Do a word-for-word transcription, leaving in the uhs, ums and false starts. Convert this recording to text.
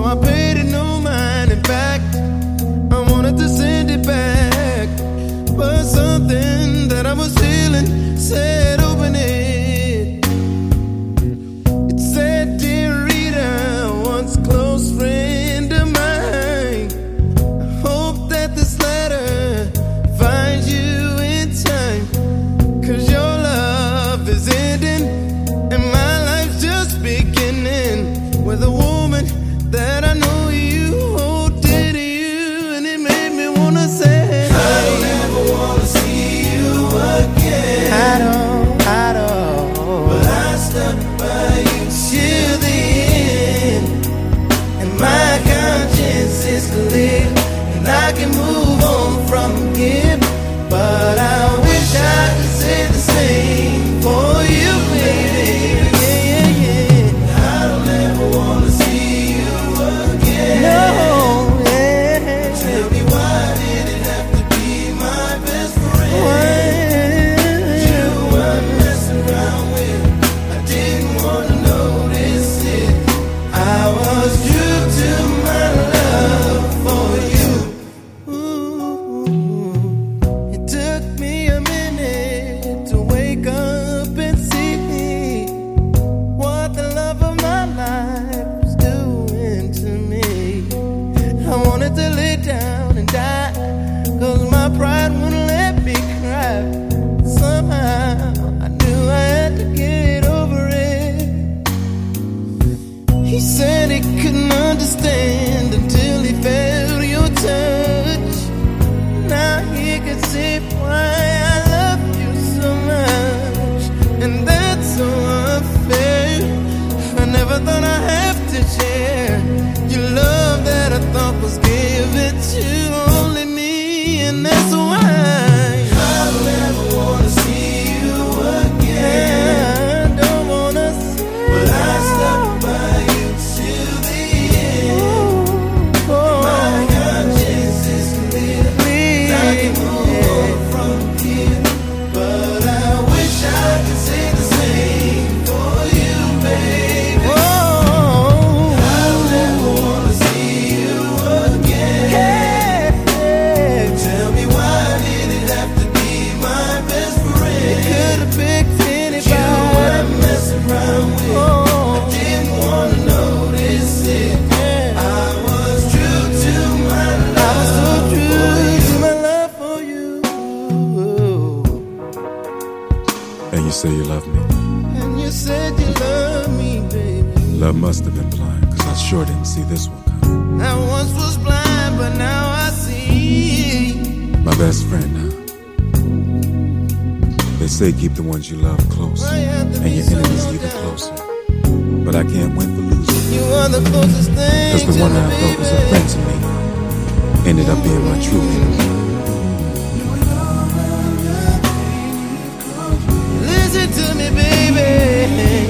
I paid it no mind. In fact, I wanted to send it back, but something that I was feeling said open it. It said, "Dear Rita, once close friend of mine, I hope that this letter finds you in time, 'cause your love is ending and my life's just beginning with a woman that I know you hold dear to you." And it made me wanna say, I don't ever wanna see you again. I don't, I don't, but I stuck by you till the end, and my conscience is clear, and I can move on from here. But I wish I could say the same for you, baby. Yeah, yeah, yeah. I don't ever wanna see you again. No, yeah. Tell me, why did it have to be my best friend? Why? You were messing around with, I didn't wanna notice it. I was true to my love for you. Ooh, it took me a minute to wake up and see what the love of my life was doing to me. I wanted to lay down and die, 'cause my pride wouldn't let me cry. Somehow I knew I had to get over it. He said he couldn't understand until he felt your touch. Now he could see why I love you so much, and that's so unfair. I never thought I'd have to share your love that I thought was given to only me, and that's why I don't ever wanna see you again. I don't wanna see, but I stuck by you till the end. My conscience is clear, I can move on from here. But I wish I could say the same for you, baby. I don't ever wanna see you again. Tell me, why did it have to be my best friend? It could have picked anybody. You were messing around with, I didn't wanna notice it. I was true to my love. I was so true to my love for you. And you say you love me. And you said you love me, baby. Love must have been blind, 'cause I sure didn't see this one coming. I once was blind, but now I see. My best friend now. They say keep the ones you love close, Why you have to and be your so enemies low even down? closer. But I can't win for losing, You are the closest thing 'cause the to one me, I thought was a baby. friend to me ended up being my true enemy. Listen to me, baby.